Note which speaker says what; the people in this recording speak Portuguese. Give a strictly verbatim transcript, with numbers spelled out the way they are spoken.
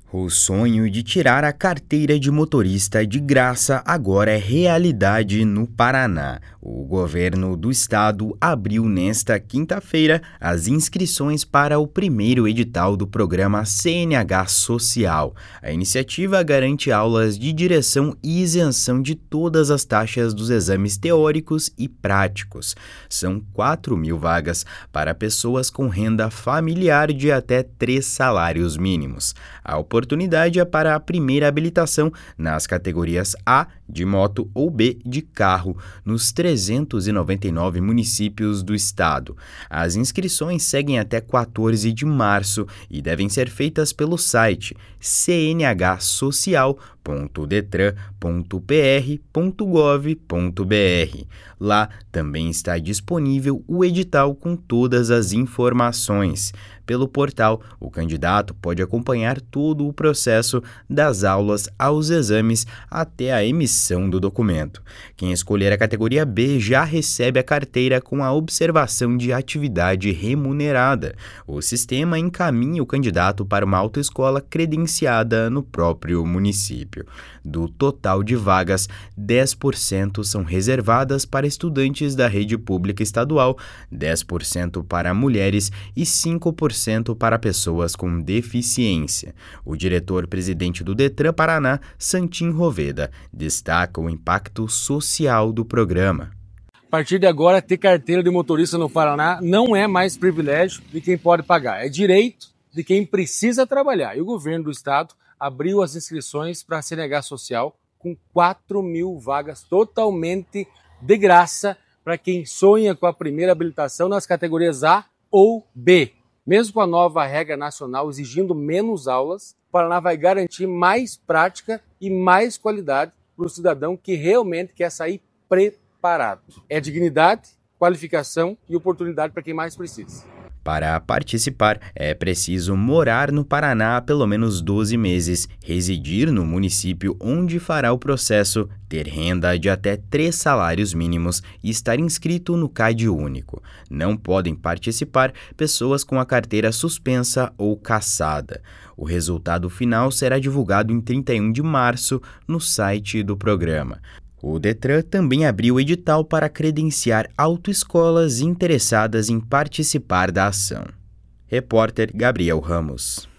Speaker 1: O sonho de tirar a carteira de motorista de graça agora é realidade no Paraná. O governo do estado abriu nesta quinta-feira as inscrições para o primeiro edital do programa C N H Social. A iniciativa garante aulas de direção e isenção de todas as taxas dos exames teóricos e práticos. São quatro mil vagas para pessoas com renda familiar de até três salários mínimos. A oportunidade é para a primeira habilitação nas categorias A de moto ou B de carro, nos trezentos e noventa e nove municípios do estado. As inscrições seguem até quatorze de março e devem ser feitas pelo site c n h social ponto detran ponto p r ponto gov ponto b r. Lá também está disponível o edital com todas as informações. Pelo portal, o candidato pode acompanhar todo o processo das aulas aos exames até a emissão do documento. Quem escolher a categoria B já recebe a carteira com a observação de atividade remunerada. O sistema encaminha o candidato para uma autoescola credenciada no próprio município. Do total de vagas, dez por cento são reservadas para estudantes da rede pública estadual, dez por cento para mulheres e cinco por cento para pessoas com deficiência. O diretor-presidente do Detran Paraná, Santim Roveda, destaca o impacto social do programa.
Speaker 2: A partir de agora, ter carteira de motorista no Paraná não é mais privilégio de quem pode pagar, é direito de quem precisa trabalhar. E o governo do estado abriu as inscrições para a C N H Social com quatro mil vagas totalmente de graça para quem sonha com a primeira habilitação nas categorias A ou B. Mesmo com a nova regra nacional exigindo menos aulas, o Paraná vai garantir mais prática e mais qualidade para o cidadão que realmente quer sair preparado. É dignidade, qualificação e oportunidade para quem mais precisa.
Speaker 1: Para participar, é preciso morar no Paraná há pelo menos doze meses, residir no município onde fará o processo, ter renda de até três salários mínimos e estar inscrito no C A D único. Não podem participar pessoas com a carteira suspensa ou cassada. O resultado final será divulgado em trinta e um de março no site do programa. O Detran também abriu o edital para credenciar autoescolas interessadas em participar da ação. Repórter Gabriel Ramos.